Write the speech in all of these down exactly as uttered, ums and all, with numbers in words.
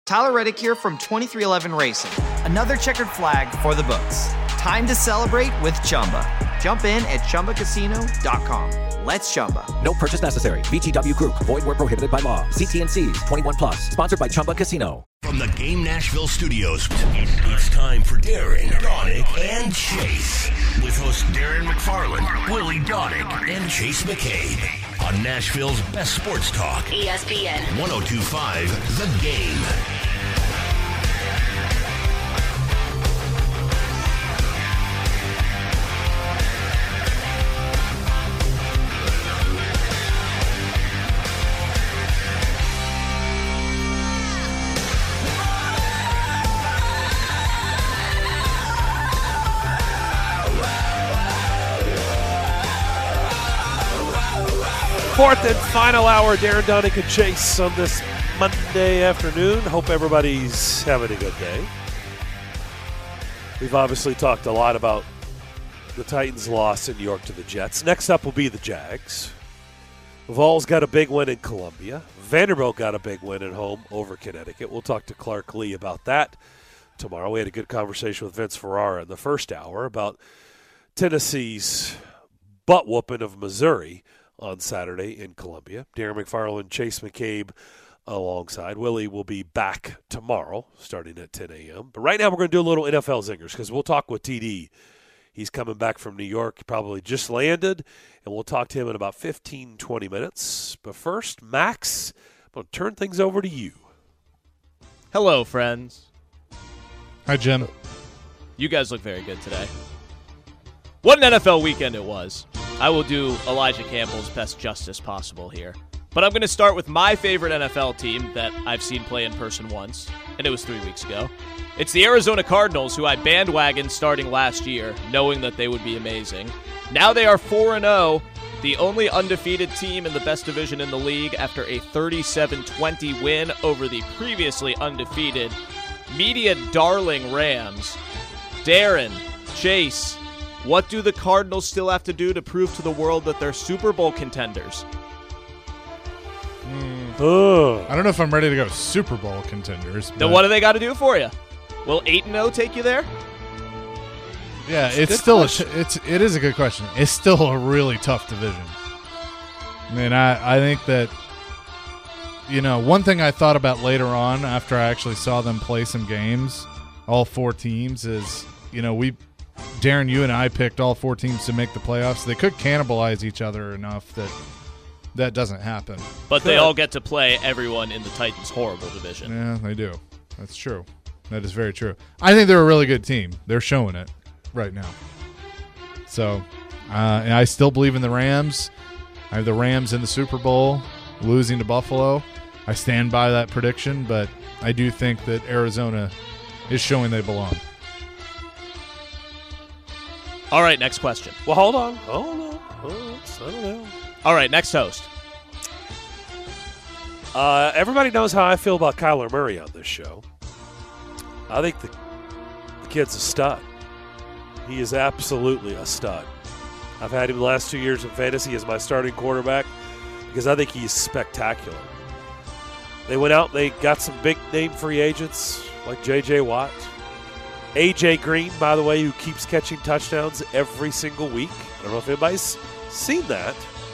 Tyler Reddick here from twenty-three eleven Racing. Another checkered flag for the books. Time to celebrate with Chumba. Jump in at Chumba Casino dot com. Let's Chumba. No purchase necessary. V G W Group. Void where prohibited by law. See T N Cs. twenty-one plus. Sponsored by Chumba Casino. From the Game Nashville studios, it's time for Darren, Donick, and Chase. With hosts Darren McFarland, Willie Donick, and Chase McCabe. On Nashville's best sports talk. E S P N. one oh two point five The Game. Fourth and final hour, Darren, Donick, and Chase on this Monday afternoon. Hope everybody's having a good day. We've obviously talked a lot about the Titans' loss in New York to the Jets. Next up will be the Jags. Vols got a big win in Columbia. Vanderbilt got a big win at home over Connecticut. We'll talk to Clark Lee about that tomorrow. We had a good conversation with Vince Ferrara in the first hour about Tennessee's butt-whooping of Missouri on Saturday in Columbia. Darren McFarland, Chase McCabe alongside. Willie will be back tomorrow starting at ten a.m. But right now we're going to do a little N F L zingers because we'll talk with T D. He's coming back from New York. He probably just landed, and we'll talk to him in about fifteen, twenty minutes. But first, Max, I'm going to turn things over to you. Hello, friends. Hi, Jim. You guys look very good today. What an N F L weekend it was. I will do Elijah Campbell's best justice possible here. But I'm going to start with my favorite N F L team that I've seen play in person once, and it was three weeks ago. It's the Arizona Cardinals, who I bandwagoned starting last year, knowing that they would be amazing. Now they are four and oh, the only undefeated team in the best division in the league after a thirty-seven twenty win over the previously undefeated media darling Rams. Darren, Chase, what do the Cardinals still have to do to prove to the world that they're Super Bowl contenders? Mm. I don't know if I'm ready to go Super Bowl contenders. Then what do they got to do for you? Will eight and oh take you there? Yeah, it's, it's still a, it's it is a good question. It's still a really tough division. I mean, I, I think that, you know, one thing I thought about later on after I actually saw them play some games, all four teams, is, you know, we Darren, you and I picked all four teams to make the playoffs. They could cannibalize each other enough that that doesn't happen. But they all get to play everyone in the Titans' horrible division. Yeah, they do. That's true. That is very true. I think they're a really good team. They're showing it right now. So, uh, and I still believe in the Rams. I have the Rams in the Super Bowl, losing to Buffalo. I stand by that prediction, but I do think that Arizona is showing they belong. All right, next question. Well, hold on. Hold on. Hold on. Settle down. All right, next host. Uh, everybody knows how I feel about Kyler Murray on this show. I think the, the kid's a stud. He is absolutely a stud. I've had him the last two years in fantasy as my starting quarterback because I think he's spectacular. They went out and they got some big-name free agents like J J Watt. A J Green, by the way, who keeps catching touchdowns every single week. I don't know if anybody's seen that.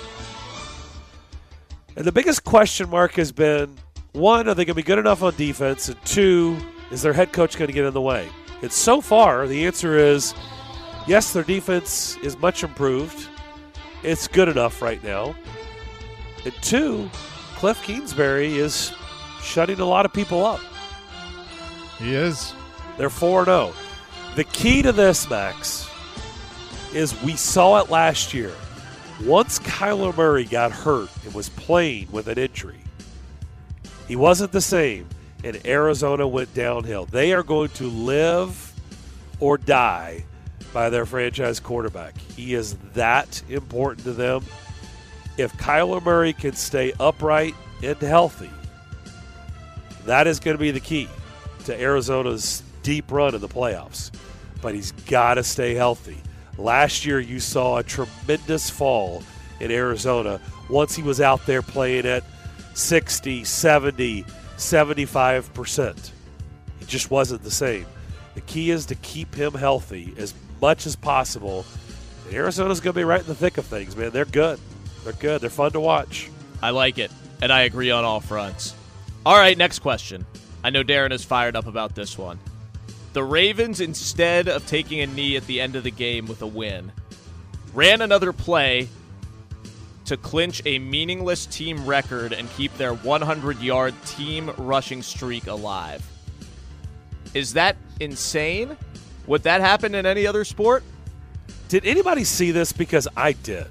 And the biggest question mark has been, one, are they going to be good enough on defense? And two, is their head coach going to get in the way? And so far, the answer is, yes, their defense is much improved. It's good enough right now. And two, Cliff Kingsbury is shutting a lot of people up. He is. They're four and oh. The key to this, Max, is we saw it last year. Once Kyler Murray got hurt and was playing with an injury, he wasn't the same, and Arizona went downhill. They are going to live or die by their franchise quarterback. He is that important to them. If Kyler Murray can stay upright and healthy, that is going to be the key to Arizona's deep run in the playoffs. But he's got to stay healthy. Last year you saw a tremendous fall in Arizona once he was out there playing at sixty, seventy, seventy-five percent. He just wasn't the same. The key is to keep him healthy as much as possible. And Arizona's going to be right in the thick of things, man. They're good. They're good. They're fun to watch. I like it, and I agree on all fronts. All right, next question. I know Darren is fired up about this one. The Ravens, instead of taking a knee at the end of the game with a win, ran another play to clinch a meaningless team record and keep their one hundred-yard team rushing streak alive. Is that insane? Would that happen in any other sport? Did anybody see this? Because I did.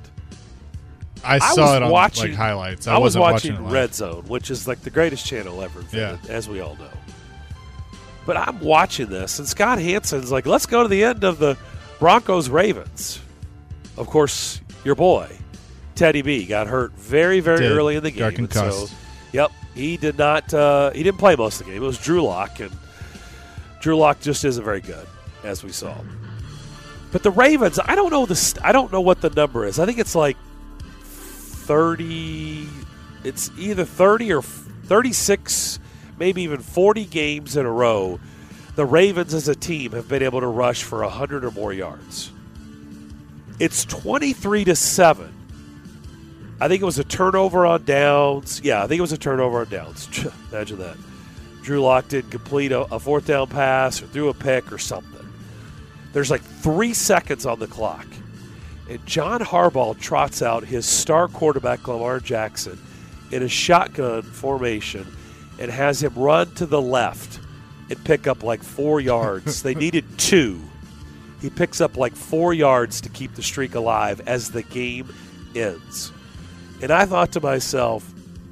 I saw I was it on watching, like highlights. I, I was wasn't watching, watching it live. Red Zone, which is like the greatest channel ever invented, Yeah. as we all know. But I'm watching this, and Scott Hansen's like, let's go to the end of the Broncos-Ravens. Of course, your boy, Teddy B, got hurt very, very Did. early in the Got game. And concussed. so, yep, he did not. Uh, he didn't play most of the game. It was Drew Lock, and Drew Lock just isn't very good, as we saw. But the Ravens, I don't know the. St- I don't know what the number is. I think it's like thirty. It's either thirty or thirty-six, maybe even forty games in a row. The Ravens as a team have been able to rush for one hundred or more yards. It's twenty-three to seven. I think it was a turnover on downs. Yeah, I think it was a turnover on downs. Imagine that. Drew Lock didn't complete a, a fourth down pass or threw a pick or something. There's like three seconds on the clock. And John Harbaugh trots out his star quarterback, Lamar Jackson, in a shotgun formation and has him run to the left and pick up like four yards. They needed two. He picks up like four yards to keep the streak alive as the game ends. And I thought to myself,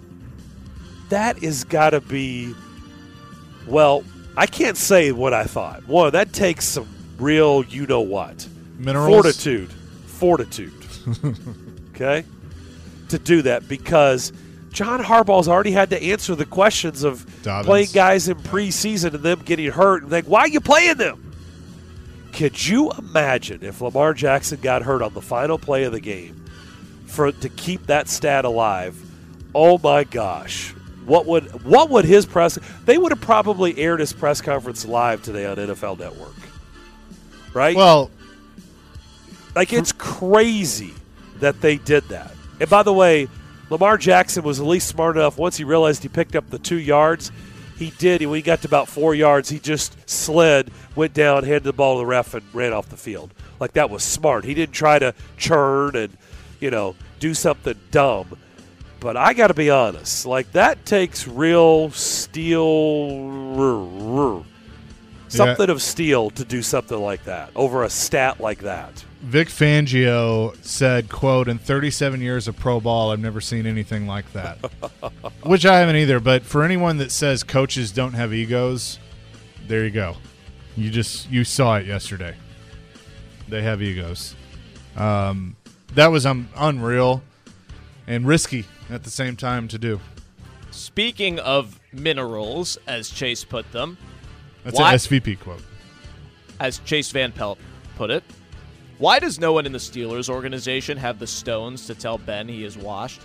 that is got to be, well, I can't say what I thought. One, that takes some real you-know-what. Minerals? Fortitude. Fortitude. Okay? To do that because John Harbaugh's already had to answer the questions of Dobbins. playing guys in preseason and them getting hurt and like, why are you playing them? Could you imagine if Lamar Jackson got hurt on the final play of the game for to keep that stat alive? Oh my gosh. What would what would his press they would have probably aired his press conference live today on N F L Network. Right? Well, like it's crazy that they did that. And by the way, Lamar Jackson was at least smart enough once he realized he picked up the two yards. He did. And when he got to about four yards, he just slid, went down, handed the ball to the ref, and ran off the field. Like that was smart. He didn't try to churn and, you know, do something dumb. But I got to be honest, like that takes real steel, something Yeah. of steel to do something like that over a stat like that. Vic Fangio said, quote, in thirty-seven years of pro ball, I've never seen anything like that. Which I haven't either, but for anyone that says coaches don't have egos, there you go. You just, you saw it yesterday. They have egos. Um, that was um, unreal and risky at the same time to do. Speaking of minerals, as Chase put them, That's why- an S V P quote. as Chase Van Pelt put it, why does no one in the Steelers organization have the stones to tell Ben he is washed?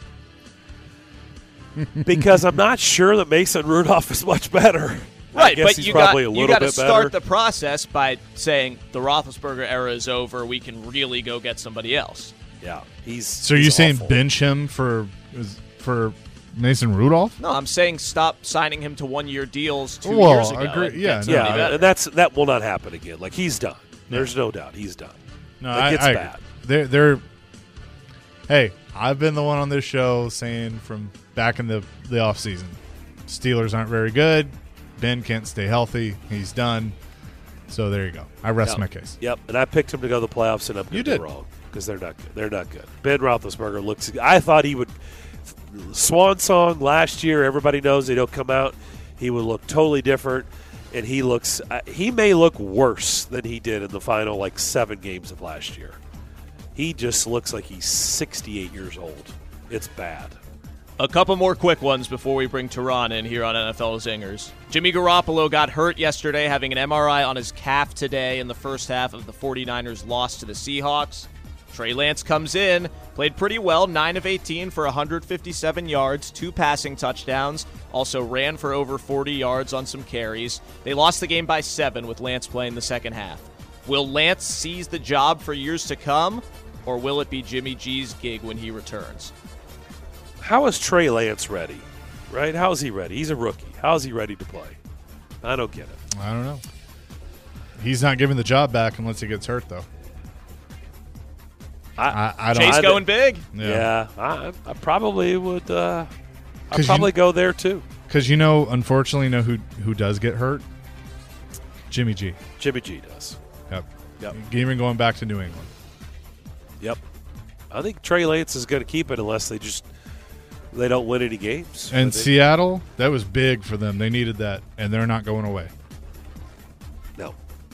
Because I'm not sure that Mason Rudolph is much better. I Right, guess but he's you got probably a you little got to bit start better. the process by saying the Roethlisberger era is over. We can really go get somebody else. Yeah, he's. So he's you're saying awful. bench him for for Mason Rudolph? No, I'm saying stop signing him to one-year deals two Well, years ago. agree- and yeah, get no. somebody Yeah, better. and that's that will not happen again. Like he's done. There's no doubt he's done. No, Like, I, it's I agree. bad. They're, they're. Hey, I've been the one on this show saying from back in the the offseason, Steelers aren't very good. Ben can't stay healthy. He's done. So there you go. I rest Yep. my case. Yep, and I picked him to go to the playoffs, and I'm You going to did. be wrong because they're not good. They're not good. Ben Roethlisberger looks. I thought he would. Swan song last year. Everybody knows they don't come out. He would look totally different, and he looks. Uh, he may look worse than he did in the final like seven games of last year. He just looks like he's sixty-eight years old. It's bad. A couple more quick ones before we bring Tehran in here on N F L Zingers. Jimmy Garoppolo got hurt yesterday, having an M R I on his calf today in the first half of the 49ers' loss to the Seahawks. Trey Lance comes in, played pretty well, nine of eighteen for one hundred fifty-seven yards, two passing touchdowns, also ran for over forty yards on some carries. They lost the game by seven with Lance playing the second half. Will Lance seize the job for years to come, or will it be Jimmy G's gig when he returns? How is Trey Lance ready? Right? How is he ready? He's a rookie. How is he ready to play? I don't get it. I don't know. He's not giving the job back unless he gets hurt, though. I, I, I don't. Chase I- going big. Yeah, I, I probably would. Uh, I'd 'Cause probably you- go there too. Because you know, unfortunately, know who who does get hurt? Jimmy G. Jimmy G does. Yep. Yep. Even going back to New England. Yep. I think Trey Lance is going to keep it unless they just they don't win any games. And But they- Seattle, that was big for them. They needed that, and they're not going away. No.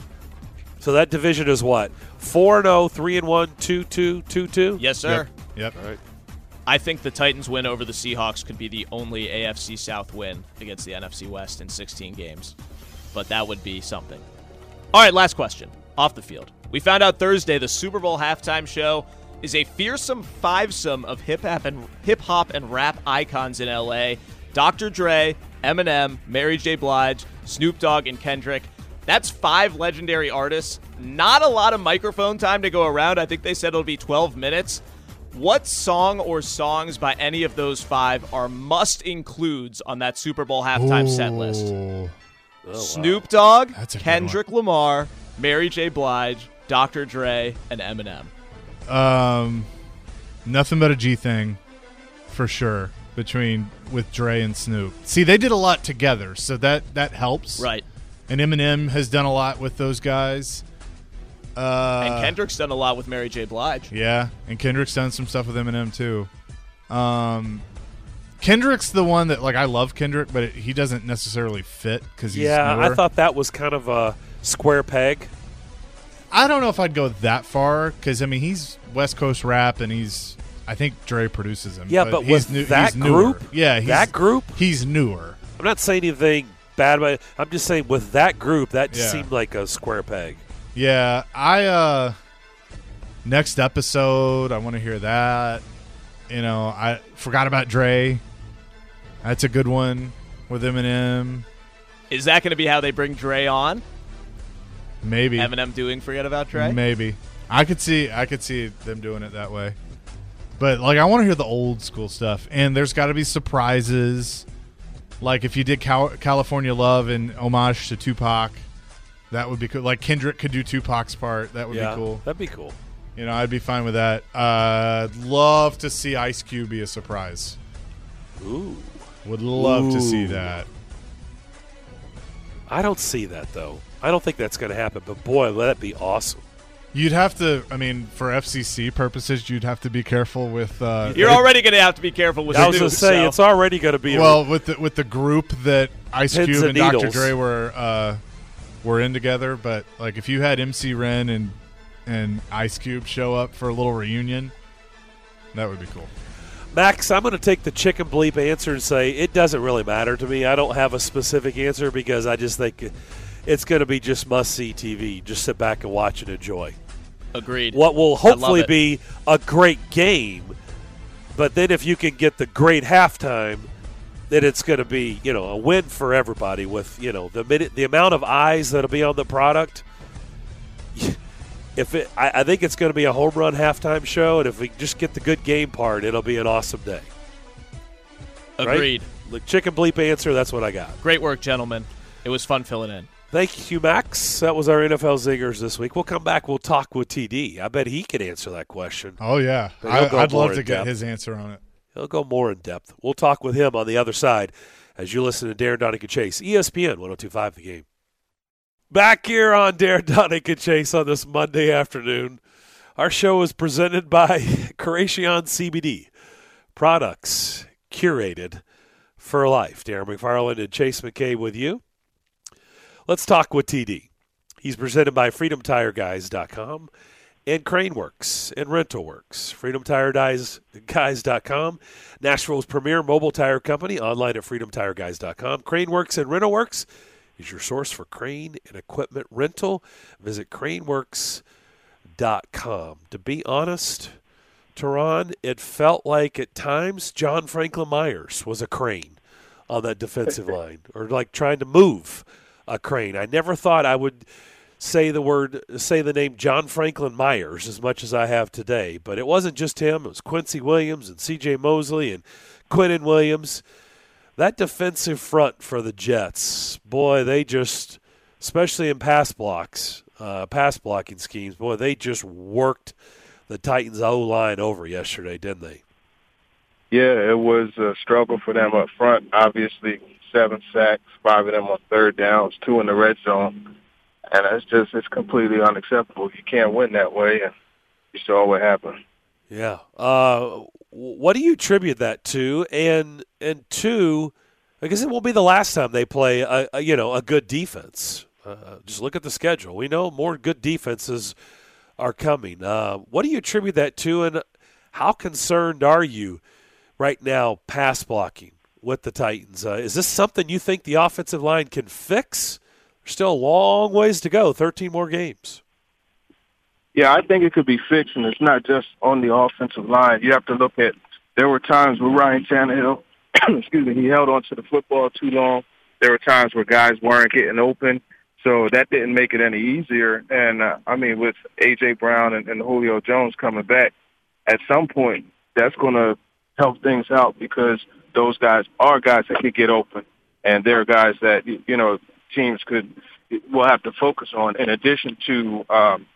So that division is what? four and oh, three and one, two two, two two? Yes, sir. Yep. All right. I think the Titans' win over the Seahawks could be the only A F C South win against the N F C West in sixteen games. But that would be something. All right, last question. Off the field. We found out Thursday the Super Bowl halftime show is a fearsome fivesome of hip-hop and hip-hop and rap icons in L A. Doctor Dre, Eminem, Mary J. Blige, Snoop Dogg, and Kendrick. That's five legendary artists. Not a lot of microphone time to go around. I think they said it'll be twelve minutes. What song or songs by any of those five are must-includes on that Super Bowl halftime set list? Ooh. Oh, Snoop Dogg, That's a good Kendrick Lamar, Mary J. Blige, Doctor Dre, and Eminem. Um, nothing but a G thing, for sure. Between with Dre and Snoop. See, they did a lot together, so that that helps. Right. And Eminem has done a lot with those guys. Uh, And Kendrick's done a lot with Mary J. Blige. Yeah, and Kendrick's done some stuff with Eminem too. Um, Kendrick's the one that, like, I love Kendrick, but it, he doesn't necessarily fit because he's Yeah, newer. I thought that was kind of a square peg. I don't know if I'd go that far because, I mean, he's West Coast rap and he's, I think Dre produces him. Yeah, but he's with new, that he's newer. group, yeah, he's, that group, he's newer. I'm not saying anything bad about it. I'm just saying with that group, that just Yeah. seemed like a square peg. Yeah, I uh next episode I want to hear that. You know, I forgot about Dre. That's a good one with Eminem. Is that going to be how they bring Dre on? Maybe. Eminem doing Forget About Dre? Maybe. I could see I could see them doing it that way. But like I want to hear the old school stuff, and there's got to be surprises. Like if you did Cal- California Love and homage to Tupac, that would be cool. Like Kendrick could do Tupac's part. That would yeah, be cool. That'd be cool. You know, I'd be fine with that. Uh, I'd love to see Ice Cube be a surprise. Ooh. Would love to see Ooh. that. I don't see that, though. I don't think that's going to happen, but boy, that'd be awesome. You'd have to, I mean, for F C C purposes, you'd have to be careful with. Uh, You're already going to have to be careful with I was Snoop, going to say, so- it's already going to be well, a, with the with the group that Ice Pins Cube and and Doctor needles. Dre were uh, were in together, but like if you had M C Ren and and Ice Cube show up for a little reunion, that would be cool. Max, I'm going to take the chicken bleep answer and say it doesn't really matter to me. I don't have a specific answer because I just think it's going to be just must-see T V. Just sit back and watch and enjoy. Agreed. What will I love hopefully it. be a great game, but then if you can get the great halftime, then it's going to be, you know, a win for everybody with, you know, the minute, the amount of eyes that'll be on the product. If it, I, I think it's going to be a home run halftime show, and if we just get the good game part, it'll be an awesome day. Agreed. Right? The chicken bleep answer, that's what I got. Great work, gentlemen. It was fun filling in. Thank you, Max. That was our N F L Zingers this week. We'll come back. We'll talk with T D. I bet he can answer that question. Oh yeah, But he'll I, go I'd more love in to get depth. his answer on it. He'll go more in depth. We'll talk with him on the other side as you listen to Darren Donick and Chase, E S P N one oh two point five The Game. Back here on Darren Donick and Chase on this Monday afternoon. Our show is presented by Creation C B D, products curated for life. Darren McFarland and Chase McKay with you. Let's talk with T D. He's presented by Freedom Tire Guys dot com and Craneworks and Rental Works. Freedom Tire Guys dot com, Nashville's premier mobile tire company, online at Freedom Tire Guys dot com. Craneworks and Rental Works is your source for crane and equipment rental. Visit Craneworks dot com. To be honest, Teron, it felt like at times John Franklin Myers was a crane on that defensive line, or like trying to move a crane. I never thought I would say the word, say the name John Franklin Myers as much as I have today, but it wasn't just him. It was Quincy Williams and C J Mosley and Quinnen Williams. That defensive front for the Jets, boy, they just, especially in pass blocks, uh, pass blocking schemes, boy, they just worked the Titans' O-line over yesterday, didn't they? Yeah, it was a struggle for them up front. Obviously, seven sacks, five of them on third downs, two in the red zone. And it's just, it's completely unacceptable. You can't win that way, and you saw what happened. Yeah. Uh, what do you attribute that to? And and two, I guess it won't be the last time they play a, a you know a good defense. Uh, just look at the schedule. We know more good defenses are coming. Uh, what do you attribute that to, and how concerned are you right now pass blocking with the Titans? Uh, is this something you think the offensive line can fix? There's still a long ways to go, thirteen more games. Yeah, I think it could be fixed, and it's not just on the offensive line. You have to look at, there were times where Ryan Tannehill, excuse me, he held on to the football too long. There were times where guys weren't getting open, so that didn't make it any easier. And, uh, I mean, with A J. Brown and, and Julio Jones coming back, at some point that's going to help things out, because those guys are guys that could get open, and they're guys that, you know, teams could will have to focus on, in addition to um,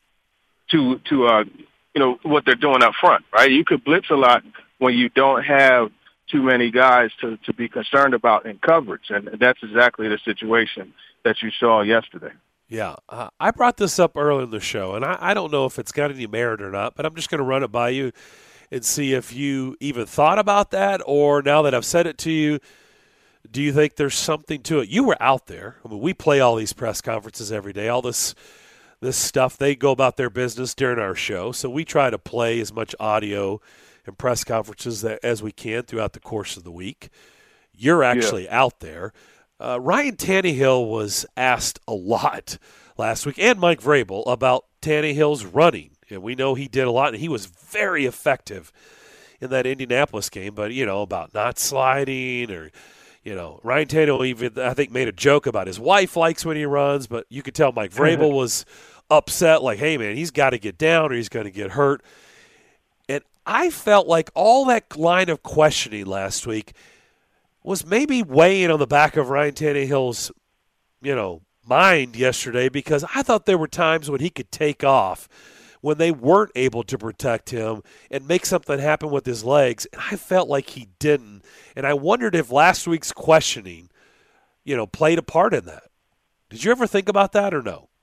to to uh, you know what they're doing up front, right? You could blitz a lot when you don't have too many guys to, to be concerned about in coverage, and that's exactly the situation that you saw yesterday. Yeah, uh, I brought this up earlier in the show, and I, I don't know if it's got any merit or not, but I'm just going to run it by you and see if you even thought about that, or now that I've said it to you, do you think there's something to it? You were out there. I mean, we play all these press conferences every day, all this this stuff. They go about their business during our show, so we try to play as much audio and press conferences that, as we can throughout the course of the week. You're actually yeah. out there. Uh, Ryan Tannehill was asked a lot last week, and Mike Vrabel, about Tannehill's running. And we know he did a lot, and he was very effective in that Indianapolis game, but, you know, about not sliding, or, you know, Ryan Tannehill even, I think, made a joke about his wife likes when he runs, but you could tell Mike Vrabel was upset, like, hey, man, he's got to get down or he's going to get hurt. And I felt like all that line of questioning last week was maybe weighing on the back of Ryan Tannehill's, you know, mind yesterday, because I thought there were times when he could take off when they weren't able to protect him and make something happen with his legs, and I felt like he didn't. And I wondered if last week's questioning, you know, played a part in that. Did you ever think about that or no?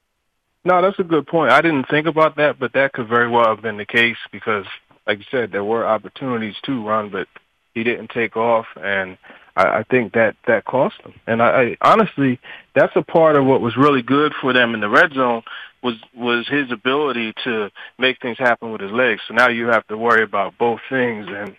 No, that's a good point. I didn't think about that, but that could very well have been the case, because, like you said, there were opportunities to run, but he didn't take off, and I, I think that that cost him. And I, I honestly, that's a part of what was really good for them in the red zone, was was his ability to make things happen with his legs. So now you have to worry about both things, and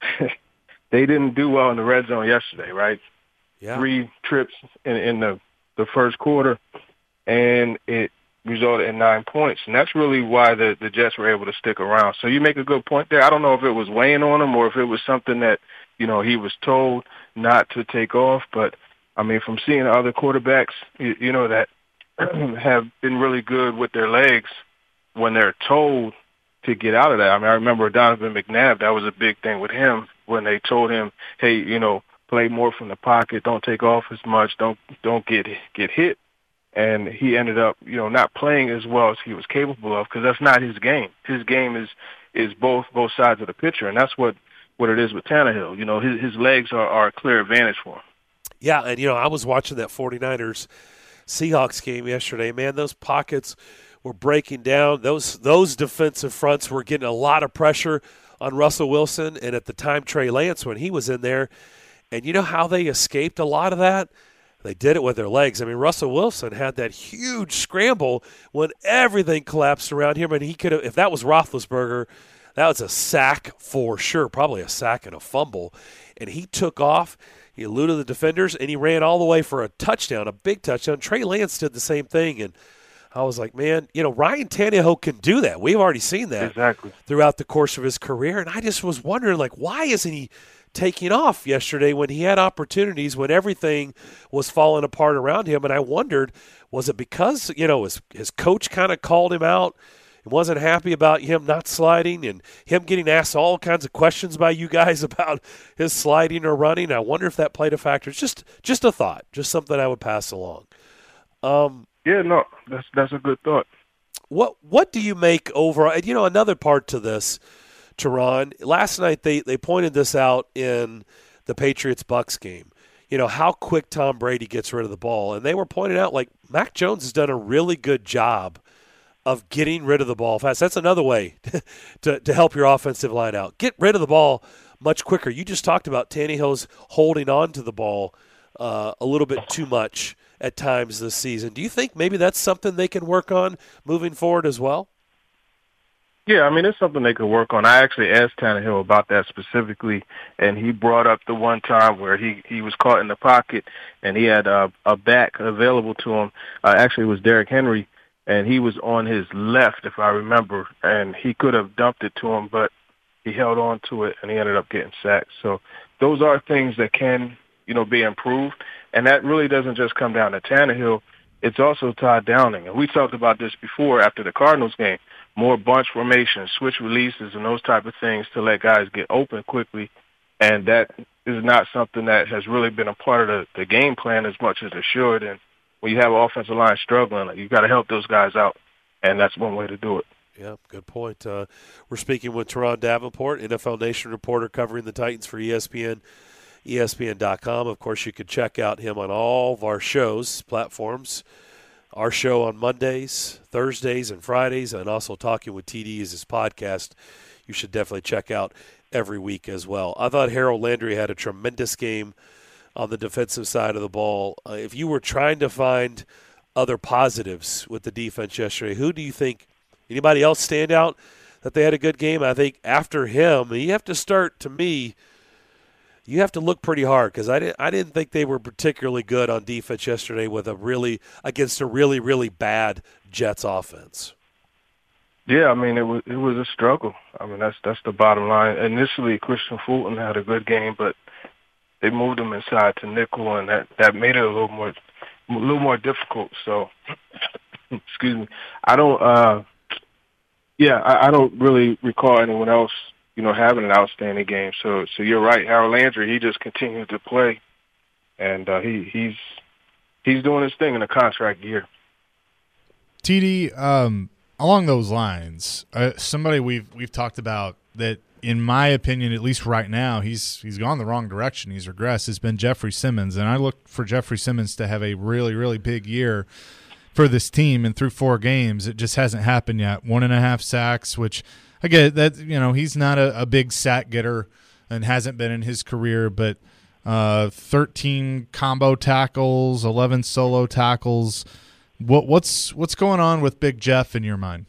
they didn't do well in the red zone yesterday, right? Yeah. Three trips in, in the, the first quarter, and it resulted in nine points. And that's really why the, the Jets were able to stick around. So you make a good point there. I don't know if it was weighing on him or if it was something that, you know, he was told not to take off. But, I mean, from seeing other quarterbacks, you, you know, that have been really good with their legs when they're told to get out of that. I mean, I remember Donovan McNabb, that was a big thing with him when they told him, hey, you know, play more from the pocket, don't take off as much, don't don't get get hit. And he ended up, you know, not playing as well as he was capable of, because that's not his game. His game is is both both sides of the picture, and that's what, what it is with Tannehill. You know, his, his legs are, are a clear advantage for him. Yeah, and, you know, I was watching that 49ers Seahawks game yesterday. Man, those pockets were breaking down. Those those defensive fronts were getting a lot of pressure on Russell Wilson, and at the time Trey Lance when he was in there. And you know how they escaped a lot of that? They did it with their legs. I mean, Russell Wilson had that huge scramble when everything collapsed around him, and he could have, if that was Roethlisberger, that was a sack for sure, probably a sack and a fumble. And he took off, he eluded the defenders, and he ran all the way for a touchdown, a big touchdown. Trey Lance did the same thing, and I was like, man, you know, Ryan Tannehill can do that. We've already seen that exactly throughout the course of his career. And I just was wondering, like, why isn't he taking off yesterday when he had opportunities, when everything was falling apart around him? And I wondered, was it because, you know, his, his coach kind of called him out and wasn't happy about him not sliding and him getting asked all kinds of questions by you guys about his sliding or running? I wonder if that played a factor. It's just just a thought, just something I would pass along. Um, yeah, no, that's that's a good thought. What what do you make overall? You know, another part to this, Teron, last night they, they pointed this out in the Patriots-Bucks game. You know, how quick Tom Brady gets rid of the ball. And they were pointing out, like, Mac Jones has done a really good job of getting rid of the ball fast. That's another way to, to help your offensive line out. Get rid of the ball much quicker. You just talked about Tannehill's holding on to the ball uh, a little bit too much at times this season. Do you think maybe that's something they can work on moving forward as well? Yeah, I mean, it's something they could work on. I actually asked Tannehill about that specifically, and he brought up the one time where he, he was caught in the pocket, and he had uh, a back available to him. Uh, actually, it was Derrick Henry, and he was on his left, if I remember, and he could have dumped it to him, but he held on to it, and he ended up getting sacked. So those are things that can, you know, be improved, and that really doesn't just come down to Tannehill. It's also Todd Downing, and we talked about this before after the Cardinals game. More bunch formation, switch releases, and those type of things to let guys get open quickly, and that is not something that has really been a part of the, the game plan as much as it should. And when you have an offensive line struggling, like, you got to help those guys out, and that's one way to do it. Yeah, good point. Uh, we're speaking with Teron Davenport, N F L Nation reporter covering the Titans for E S P N, E S P N dot com. Of course, you could check out him on all of our shows, platforms. Our show on Mondays, Thursdays, and Fridays, and also Talking with T D is his podcast. You should definitely check out every week as well. I thought Harold Landry had a tremendous game on the defensive side of the ball. Uh, if you were trying to find other positives with the defense yesterday, who do you think, anybody else stand out that they had a good game? I think after him, you have to start, to me, you have to look pretty hard because I didn't, I didn't think they were particularly good on defense yesterday with a really against a really, really bad Jets offense. Yeah, I mean, it was it was a struggle. I mean, that's that's the bottom line. Initially, Christian Fulton had a good game, but they moved him inside to nickel, and that, that made it a little more a little more difficult. So, excuse me, I don't. Uh, yeah, I, I don't really recall anyone else, you know, having an outstanding game. So, so you're right, Harold Landry. He just continued to play, and uh, he he's he's doing his thing in a contract year. T D, um, along those lines, uh, somebody we've we've talked about that, in my opinion, at least right now, he's he's gone the wrong direction. He's regressed. Has been Jeffrey Simmons, and I look for Jeffrey Simmons to have a really really big year for this team. And through four games, it just hasn't happened yet. One and a half sacks, which I get that, you know, he's not a, a big sack getter and hasn't been in his career, but uh, thirteen combo tackles, eleven solo tackles. What what's what's going on with Big Jeff in your mind?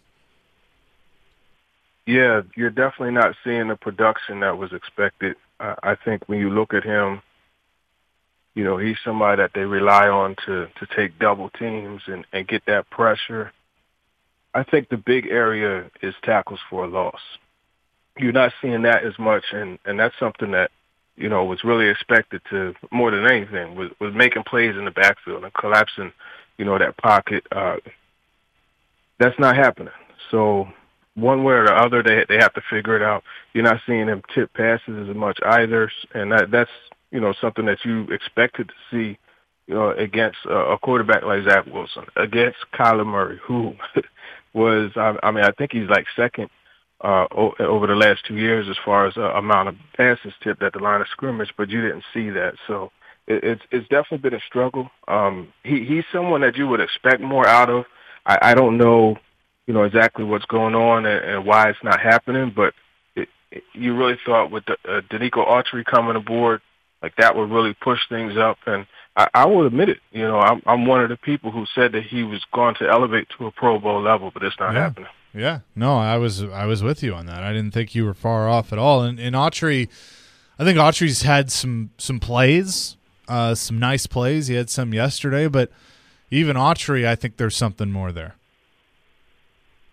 Yeah, you're definitely not seeing the production that was expected. Uh, I think when you look at him, you know, he's somebody that they rely on to, to take double teams and, and get that pressure. I think the big area is tackles for a loss. You're not seeing that as much, and, and that's something that, you know, was really expected to, more than anything, was, was making plays in the backfield and collapsing, you know, that pocket. Uh, that's not happening. So one way or the other, they they have to figure it out. You're not seeing him tip passes as much either, and that that's, you know, something that you expected to see, you know, against uh, a quarterback like Zach Wilson, against Kyler Murray, who was, I, I mean, I think he's like second uh, o- over the last two years as far as uh, amount of passes tipped at the line of scrimmage, but you didn't see that. So it, it's it's definitely been a struggle. Um, he he's someone that you would expect more out of. I, I don't know, you know, exactly what's going on and, and why it's not happening, but it, it, you really thought with the, uh, Danico Autry coming aboard, like that would really push things up. And I, I will admit it, you know, I'm, I'm one of the people who said that he was going to elevate to a Pro Bowl level, but it's not yeah. happening. Yeah, no, I was I was with you on that. I didn't think you were far off at all. And, and Autry, I think Autry's had some some plays, uh, some nice plays. He had some yesterday, but even Autry, I think there's something more there.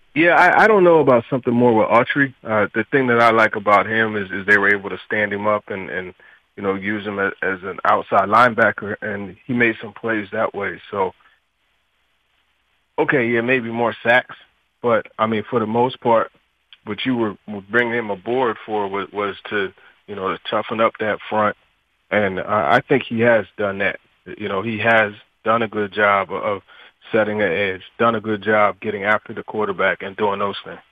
Yeah, I, I don't know about something more with Autry. Uh, the thing that I like about him is, is they were able to stand him up and, and you know, use him as, as an outside linebacker, and he made some plays that way. So, okay, yeah, maybe more sacks, but, I mean, for the most part, what you were bringing him aboard for was, was to, you know, to toughen up that front, and I, I think he has done that. You know, he has done a good job of setting an edge, done a good job getting after the quarterback and doing those things.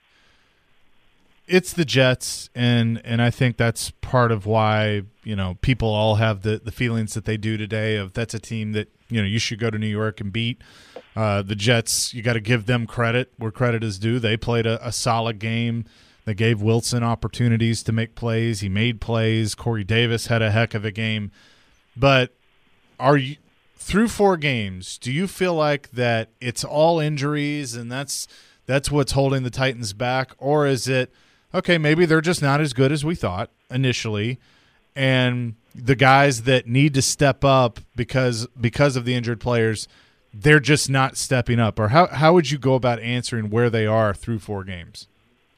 It's the Jets, and and I think that's part of why, you know, people all have the, the feelings that they do today of that's a team that, you know, you should go to New York and beat. Uh, the Jets, you got to give them credit where credit is due. They played a, a solid game. They gave Wilson opportunities to make plays. He made plays. Corey Davis had a heck of a game. But are you – through four games, do you feel like that it's all injuries and that's that's what's holding the Titans back? Or is it, okay, maybe they're just not as good as we thought initially, and the guys that need to step up because because of the injured players, they're just not stepping up? Or how, how would you go about answering where they are through four games?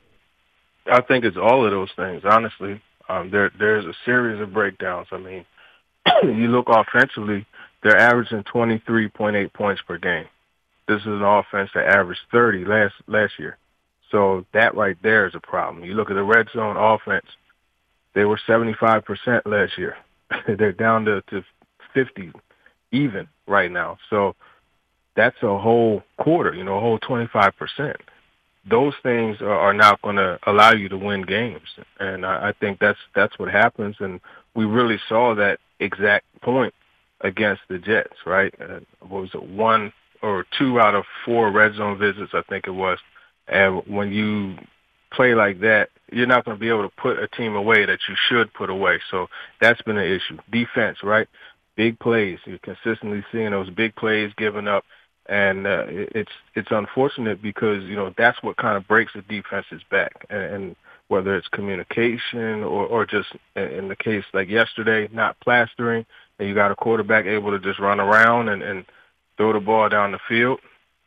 I think it's all of those things, honestly. Um, there There's a series of breakdowns. I mean, you look offensively, they're averaging twenty-three point eight points per game. This is an offense that averaged thirty last last year. So that right there is a problem. You look at the red zone offense, they were seventy-five percent last year. They're down to, to fifty even right now. So that's a whole quarter, you know, a whole twenty-five percent. Those things are, are not going to allow you to win games. And I, I think that's that's what happens. And we really saw that exact point against the Jets, right? Uh, what was it, one or two out of four red zone visits, I think it was. And when you play like that, you're not going to be able to put a team away that you should put away. So that's been an issue. Defense, right? Big plays. You're consistently seeing those big plays given up. And uh, it's it's unfortunate because, you know, that's what kind of breaks the defense's back. And, and whether it's communication or, or just in the case like yesterday, not plastering, and you got a quarterback able to just run around and, and throw the ball down the field,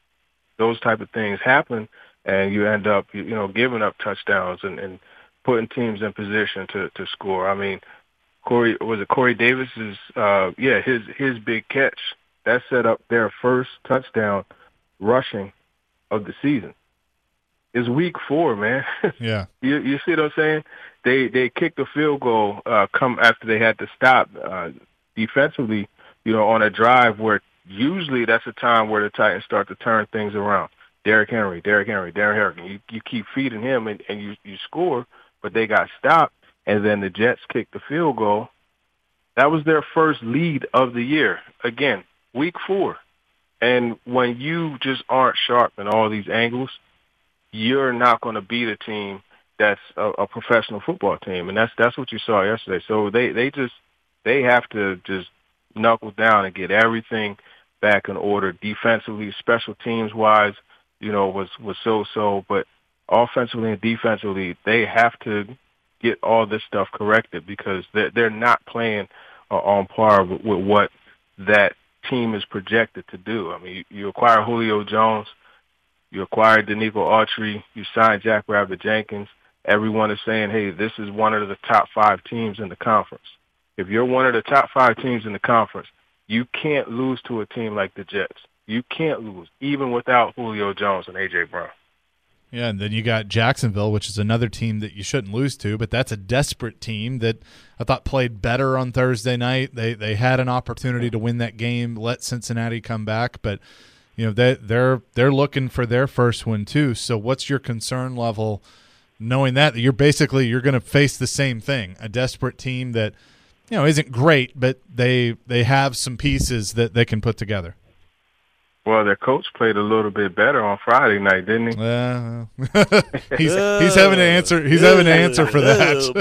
those type of things happen, and you end up, you know, giving up touchdowns and, and putting teams in position to, to score. I mean, Corey, was it Corey Davis's, uh, yeah, his his big catch, that set up their first touchdown rushing of the season. It's week four, man. Yeah. you you see what I'm saying? They they kicked a field goal uh, come after they had to stop uh, defensively, you know, on a drive where usually that's a time where the Titans start to turn things around. Derrick Henry, Derrick Henry, Derrick Henry. You, you keep feeding him and, and you, you score, but they got stopped, and then the Jets kicked the field goal. That was their first lead of the year. Again, week four. And when you just aren't sharp in all these angles, you're not going to beat a team that's a, a professional football team, and that's that's what you saw yesterday. So they, they just they have to just knuckle down and get everything back in order defensively, special teams wise. You know, was was so so, but offensively and defensively, they have to get all this stuff corrected because they're they're not playing uh, on par with, with what that team is projected to do. I mean, you, you acquire Julio Jones. You acquired Danico Autry. You signed Jack Rabbit Jenkins. Everyone is saying, hey, this is one of the top five teams in the conference. If you're one of the top five teams in the conference, you can't lose to a team like the Jets. You can't lose, even without Julio Jones and A J. Brown. Yeah, and then you got Jacksonville, which is another team that you shouldn't lose to, but that's a desperate team that I thought played better on Thursday night. They they had an opportunity to win that game, let Cincinnati come back, but you know they they're they're looking for their first win too. So what's your concern level knowing that, that you're basically you're going to face the same thing, a desperate team that you know isn't great, but they they have some pieces that they can put together? Well, their coach played a little bit better on Friday night, didn't he? Uh, he's he's having to answer. He's having to answer for that. Oh,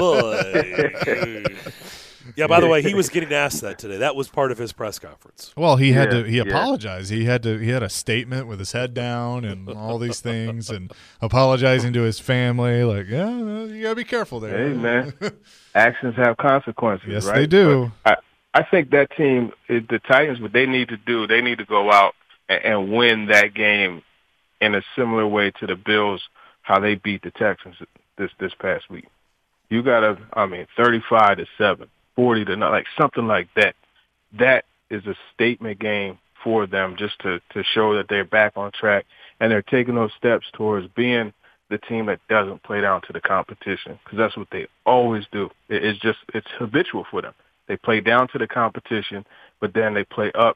boy. Yeah. By the way, he was getting asked that today. That was part of his press conference. Well, he had Yeah, to. He yeah. apologized. He had to. He had a statement with his head down and all these things, and apologizing to his family. Like, yeah, well, you gotta be careful there. Hey, man. Actions have consequences, Yes, right? they do. But I, I think that team, the Titans, what they need to do, they need to go out and win that game in a similar way to the Bills, how they beat the Texans this this past week. You got to, I mean, thirty-five to seven, forty to nine, like something like that. That is a statement game for them just to, to show that they're back on track and they're taking those steps towards being the team that doesn't play down to the competition, because that's what they always do. It, it's just, it's habitual for them. They play down to the competition, but then they play up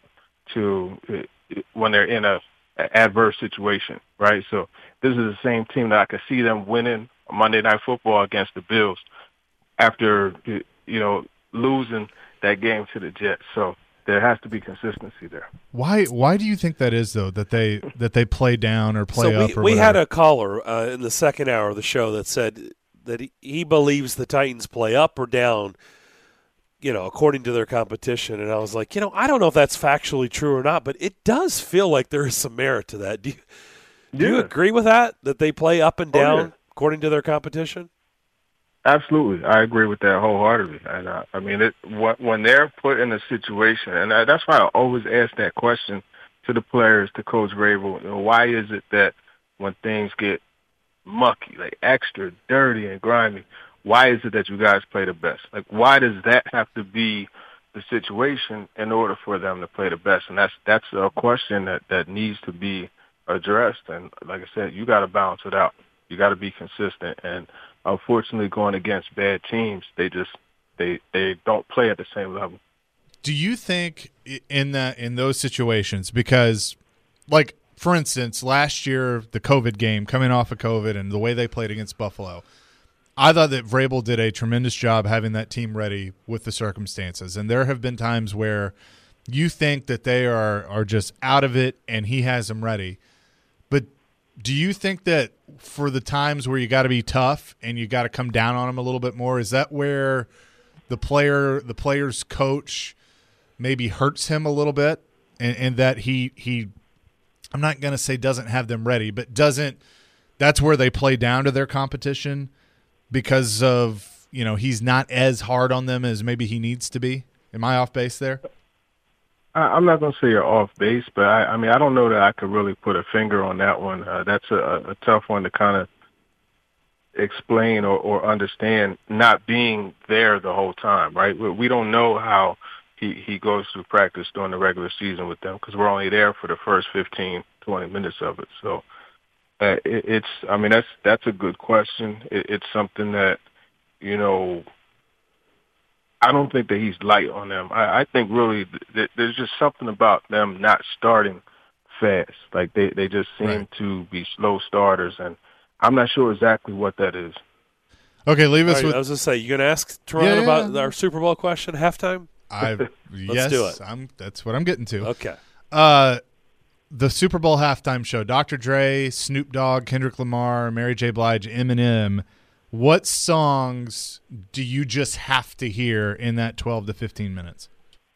to uh, when they're in a, a adverse situation, right? So this is the same team that I could see them winning Monday Night Football against the Bills after, you know, losing that game to the Jets. So there has to be consistency there. Why? Why do you think that is, though? That they that they play down or play so up? We, or we whatever? had a caller uh, in the second hour of the show that said that he, he believes the Titans play up or down, you know, according to their competition. And I was like, you know, I don't know if that's factually true or not, but it does feel like there is some merit to that. Do you, do Yeah. you agree with that? That they play up and Oh, down yeah. according to their competition? Absolutely. I agree with that wholeheartedly. And uh, I mean, it, wh- when they're put in a situation, and I, that's why I always ask that question to the players, to Coach Vrabel, you know, why is it that when things get mucky, like extra dirty and grimy, why is it that you guys play the best? Like, why does that have to be the situation in order for them to play the best? And that's that's a question that, that needs to be addressed. And like I said, you got to balance it out. You got to be consistent. And unfortunately, going against bad teams, they just they they don't play at the same level. Do you think in that in those situations, because, like, for instance, last year the COVID game, coming off of COVID and the way they played against Buffalo, I thought that Vrabel did a tremendous job having that team ready with the circumstances. And there have been times where you think that they are are just out of it and he has them ready. But do you think that for the times where you got to be tough and you got to come down on them a little bit more, is that where the player, the player's coach maybe hurts him a little bit, and, and that he he, I'm not going to say doesn't have them ready, but doesn't, that's where they play down to their competition because of, you know, he's not as hard on them as maybe he needs to be? Am I off base there? I, I'm not going to say you're off base, but I, I mean, I don't know that I could really put a finger on that one. Uh, that's a, a tough one to kind of explain or, or understand, not being there the whole time, right? We, we don't know how he, he goes through practice during the regular season with them because we're only there for the first fifteen, twenty minutes of it. So uh, it, it's, I mean, that's that's a good question. It, it's something that, you know, I don't think that he's light on them. I, I think really th- there's just something about them not starting fast. Like they, they just seem Right. to be slow starters, and I'm not sure exactly what that is. Okay, leave us All right, with I was going to say, you going to ask Teron Yeah, about yeah. our Super Bowl question halftime? I yes, do it. I'm that's what I'm getting to. Okay. Uh the Super Bowl halftime show, Doctor Dre, Snoop Dogg, Kendrick Lamar, Mary J. Blige, Eminem. What songs do you just have to hear in that twelve to fifteen minutes?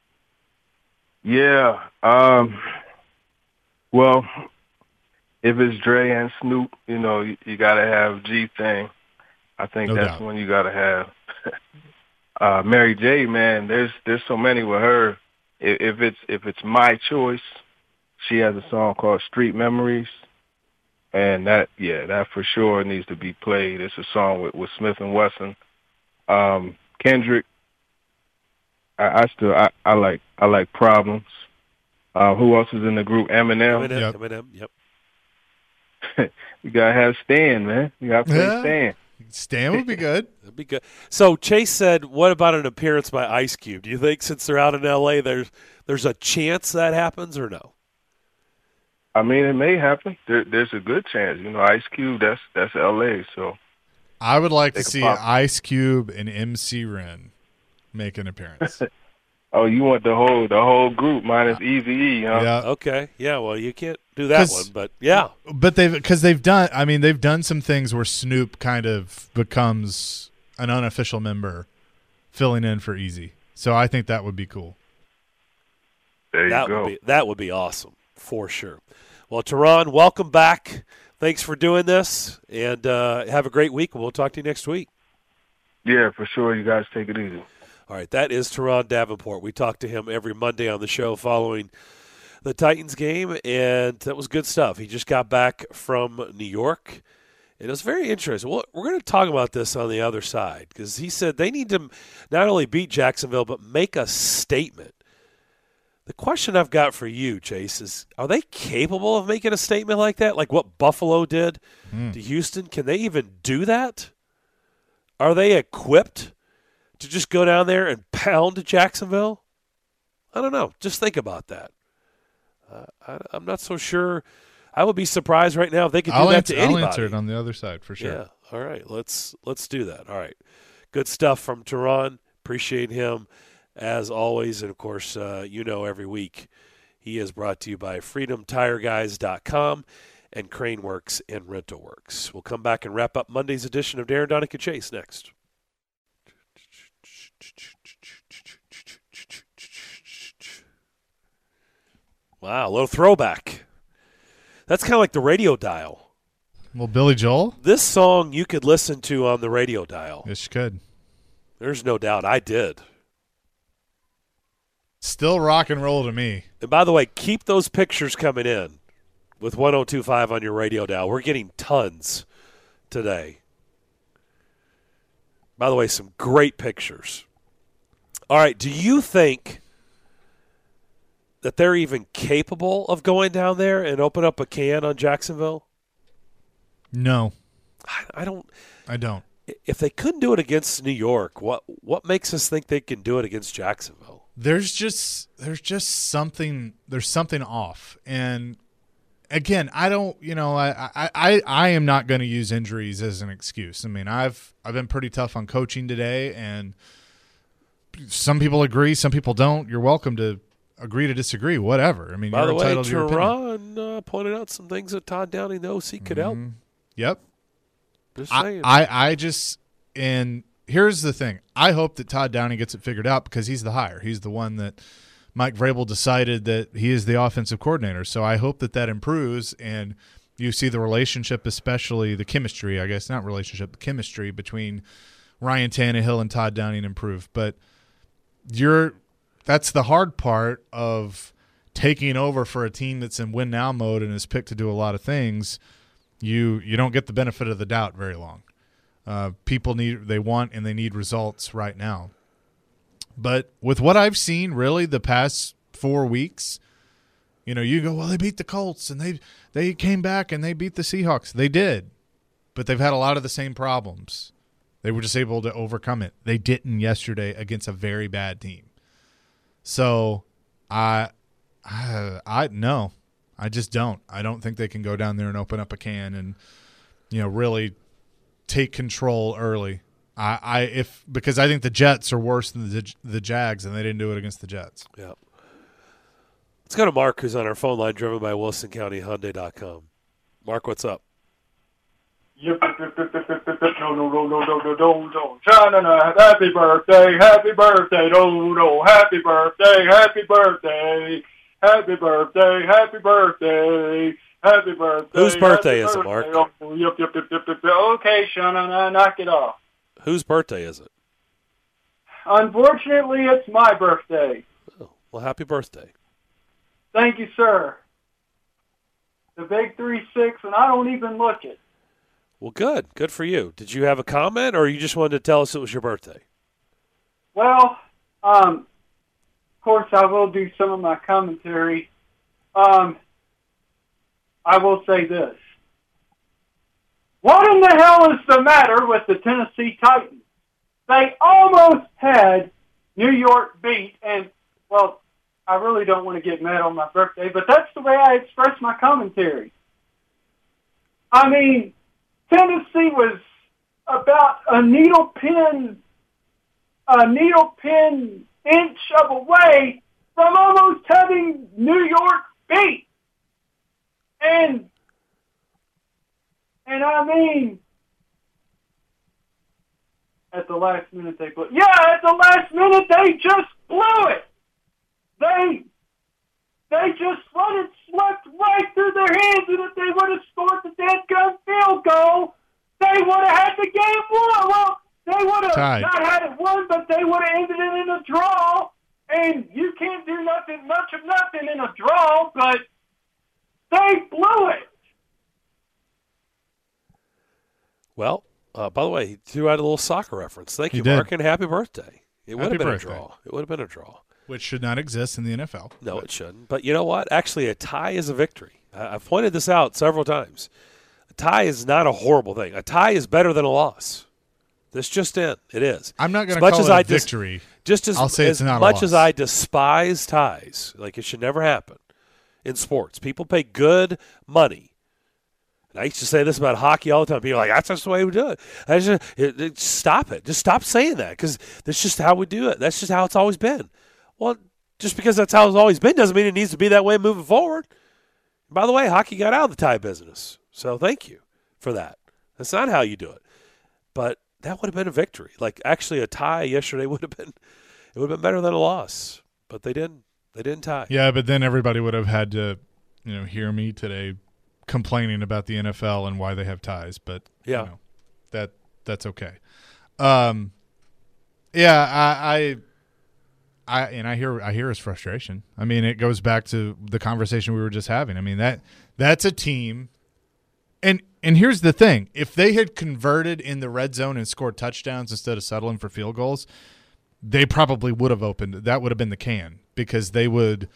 Yeah. Um, well, if it's Dre and Snoop, you know, you, you got to have G-Thing. I think No that's doubt. when you got to have uh, Mary J. Man, there's there's so many with her. If, if it's if it's my choice, she has a song called Street Memories. And that, yeah, that for sure needs to be played. It's a song with, with Smith and Wesson. Um, Kendrick, I, I still, I, I like, I like Problems. Uh, who else is in the group? Eminem. Eminem, Yep. Eminem, yep. You gotta have Stan, man. You gotta play Yeah. Stan. Stan would be good. That'd be good. So Chase said, "What about an appearance by Ice Cube? Do you think since they're out in L A, there's there's a chance that happens or no?" I mean, it may happen. There, there's a good chance. You know, Ice Cube, that's that's L A. So I would like They to could see pop. Ice Cube and M C Ren make an appearance. oh, you want the whole the whole group minus Eazy-E, huh? Yeah. Okay, yeah. Well, you can't do that 'Cause- one, but yeah, But they've because they've done. I mean, they've done some things where Snoop kind of becomes an unofficial member, filling in for Easy. So I think that would be cool. There you that go. would be that would be awesome for sure. Well, Teron, welcome back. Thanks for doing this, and uh, have a great week. We'll talk to you next week. Yeah, for sure. You guys take it easy. All right, that is Teron Davenport. We talk to him every Monday on the show following the Titans game, and that was good stuff. He just got back from New York. It was very interesting. Well, we're going to talk about this on the other side because he said they need to not only beat Jacksonville but make a statement. The question I've got for you, Chase, is are they capable of making a statement like that, like what Buffalo did mm. to Houston? Can they even do that? Are they equipped to just go down there and pound Jacksonville? I don't know. Just think about that. Uh, I, I'm not so sure. I would be surprised right now if they could do I'll that answer, to anybody. I'll answer it on the other side for sure. Yeah. All right. Let's let's do that. All right. Good stuff from Teron. Appreciate him as always. And, of course, uh, you know every week he is brought to you by freedom tire guys dot com and Crane Works and Rental Works. We'll come back and wrap up Monday's edition of Darren, Donick, and Chase next. Wow, a little throwback. That's kind of like the radio dial. Well, Billy Joel? This song you could listen to on the radio dial. Yes, you could. There's no doubt. I did. Still rock and roll to me. And by the way, keep those pictures coming in with one oh two point five on your radio dial. We're getting tons today. By the way, some great pictures. All right, do you think that they're even capable of going down there and open up a can on Jacksonville? No. I, I don't. I don't. If they couldn't do it against New York, what what makes us think they can do it against Jacksonville? There's just there's just something there's something off. And again, I don't you know, I I, I, I am not going to use injuries as an excuse. I mean, I've I've been pretty tough on coaching today, and some people agree, some people don't. You're welcome to agree to disagree, whatever. I mean, by you're the way, entitled to your opinion. Teron uh, pointed out some things that Todd Downing, the O C, could help. Mm-hmm. Yep. Just saying. I, I, I just – and here's the thing. I hope that Todd Downing gets it figured out because he's the hire. He's the one that Mike Vrabel decided that he is the offensive coordinator. So I hope that that improves and you see the relationship, especially the chemistry, I guess, not relationship, the chemistry between Ryan Tannehill and Todd Downing improve. But you're – that's the hard part of taking over for a team that's in win-now mode and is picked to do a lot of things. You you don't get the benefit of the doubt very long. Uh, people need they want and they need results right now. But with what I've seen, really the past four weeks, you know, you go, well, they beat the Colts and they they came back and they beat the Seahawks. They did, but they've had a lot of the same problems. They were just able to overcome it. They didn't yesterday against a very bad team. So I I, I no. I just don't. I don't think they can go down there and open up a can and, you know, really take control early. I, I if because I think the Jets are worse than the the Jags, and they didn't do it against the Jets. Yeah. Let's go to Mark, who's on our phone line, driven by Wilson County Hyundai dot com. Mark, what's up? Yep, no, no, no, no, no, no, no, no. China, happy birthday, happy birthday, no, no, happy birthday, happy birthday. Happy birthday, happy birthday, happy birthday. Whose birthday is it, Mark? Oh, yep, yep, yep, yep, yep. Okay, Sean, knock it off. Whose birthday is it? Unfortunately, it's my birthday. Oh, well, happy birthday. Thank you, sir. The big three six, and I don't even look it. Well, good. Good for you. Did you have a comment, or you just wanted to tell us it was your birthday? Well, um... of course, I will do some of my commentary. Um, I will say this. What in the hell is the matter with the Tennessee Titans? They almost had New York beat, and, well, I really don't want to get mad on my birthday, but that's the way I express my commentary. I mean, Tennessee was about a needle pin, a needle pin inch of away from almost having New York beat. And, and I mean, at the last minute they blew, yeah, at the last minute they just blew it. They, they just let it slip right through their hands, and if they would have scored the dead gun field goal, they would have had the game won. Well, they would have Tied. not had it won, but they would have ended it in a draw. And you can't do nothing, much of nothing in a draw They blew it. Well, uh, by the way, he threw out a little soccer reference. Thank He you, did. Mark, and happy birthday. It would have Happy been birthday. a draw. It would have been a draw. Which should not exist in the N F L. No, it shouldn't. But you know what? Actually, a tie is a victory. I- I've pointed this out several times. A tie is not a horrible thing. A tie is better than a loss. This just in. It is. I'm not going As to much call as it a I dis- victory. Just as, I'll say as it's not a much loss. as I despise ties, like it should never happen in sports. People pay good money. And I used to say this about hockey all the time. People are like, that's just the way we do it. I just, it, it. Stop it. Just stop saying that because that's just how we do it. That's just how it's always been. Well, just because that's how it's always been doesn't mean it needs to be that way moving forward. And by the way, hockey got out of the tie business. So thank you for that. That's not how you do it. But that would have been a victory. Like actually a tie yesterday would have been it would have been better than a loss. But they didn't they didn't tie. Yeah, but then everybody would have had to, you know, hear me today complaining about the N F L and why they have ties. But Yeah. you know, that that's okay. Um yeah, I, I I and I hear I hear his frustration. I mean, it goes back to the conversation we were just having. I mean, that that's a team. And and here's the thing. If they had converted in the red zone and scored touchdowns instead of settling for field goals, they probably would have opened. That would have been the can because they would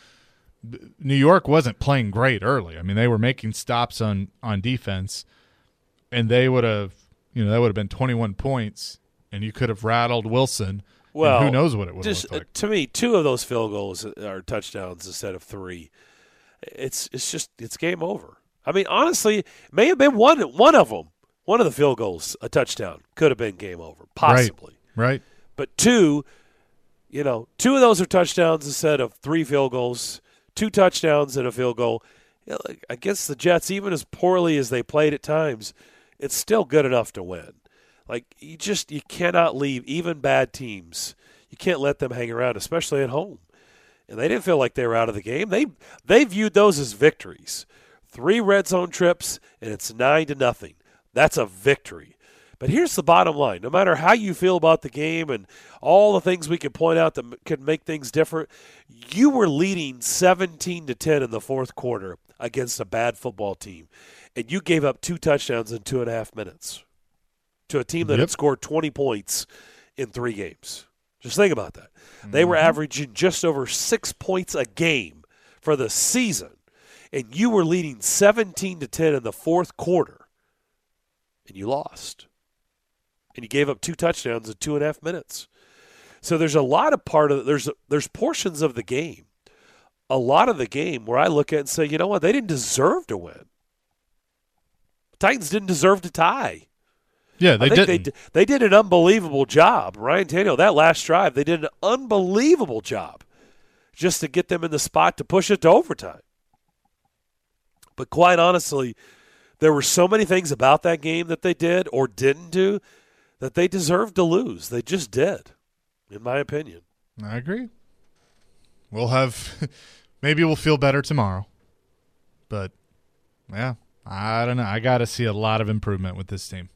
– New York wasn't playing great early. I mean, they were making stops on, on defense, and they would have – you know, that would have been twenty-one points, and you could have rattled Wilson. Well, and who knows what it would have just, looked like. uh, to me, two of those field goals are touchdowns instead of three. It's it's just it's game over. I mean, honestly, it may have been one one of them. One of the field goals, a touchdown, could have been game over, possibly. Right, right. But two, you know, two of those are touchdowns instead of three field goals, two touchdowns and a field goal. You know, like, against the Jets, even as poorly as they played at times, it's still good enough to win. Like, you just you cannot leave even bad teams. You can't let them hang around, especially at home. And they didn't feel like they were out of the game. They they viewed those as victories. Three red zone trips, and it's nine to nothing. That's a victory. But here's the bottom line. No matter how you feel about the game and all the things we can point out that could make things different, you were leading seventeen to ten in the fourth quarter against a bad football team, and you gave up two touchdowns in two and a half minutes to a team that Yep. had scored twenty points in three games. Just think about that. Mm-hmm. They were averaging just over six points a game for the season, and you were leading seventeen to ten in the fourth quarter, and you lost. And you gave up two touchdowns in two and a half minutes. So there's a lot of part of there's there's portions of the game, a lot of the game where I look at and say, you know what, they didn't deserve to win. The Titans didn't deserve to tie. Yeah, they I think didn't. They, they did an unbelievable job. Ryan Tannehill, that last drive, they did an unbelievable job just to get them in the spot to push it to overtime. But quite honestly, there were so many things about that game that they did or didn't do that they deserved to lose. They just did, in my opinion. I agree. We'll have – maybe we'll feel better tomorrow. But, yeah, I don't know. I got to see a lot of improvement with this team.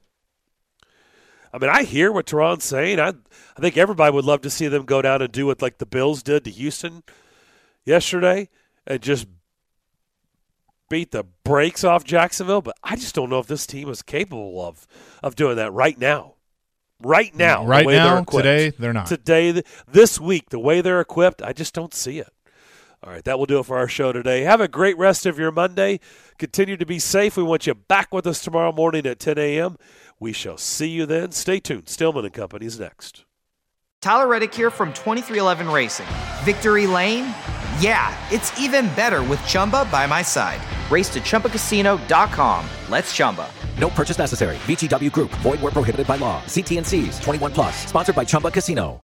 I mean, I hear what Teron's saying. I I think everybody would love to see them go down and do what like the Bills did to Houston yesterday and just beat the brakes off Jacksonville. But I just don't know if this team is capable of of doing that right now. Right now. Right the way now, they're equipped. today, they're not. Today, this week, the way they're equipped, I just don't see it. All right, that will do it for our show today. Have a great rest of your Monday. Continue to be safe. We want you back with us tomorrow morning at ten a.m. We shall see you then. Stay tuned. Stillman and Company is next. Tyler Reddick here from twenty-three eleven Racing. Victory Lane? Yeah, it's even better with Chumba by my side. Race to Chumba Casino dot com. Let's Chumba. No purchase necessary. V G W Group. Void where prohibited by law. See T and C's. twenty-one plus. Sponsored by Chumba Casino.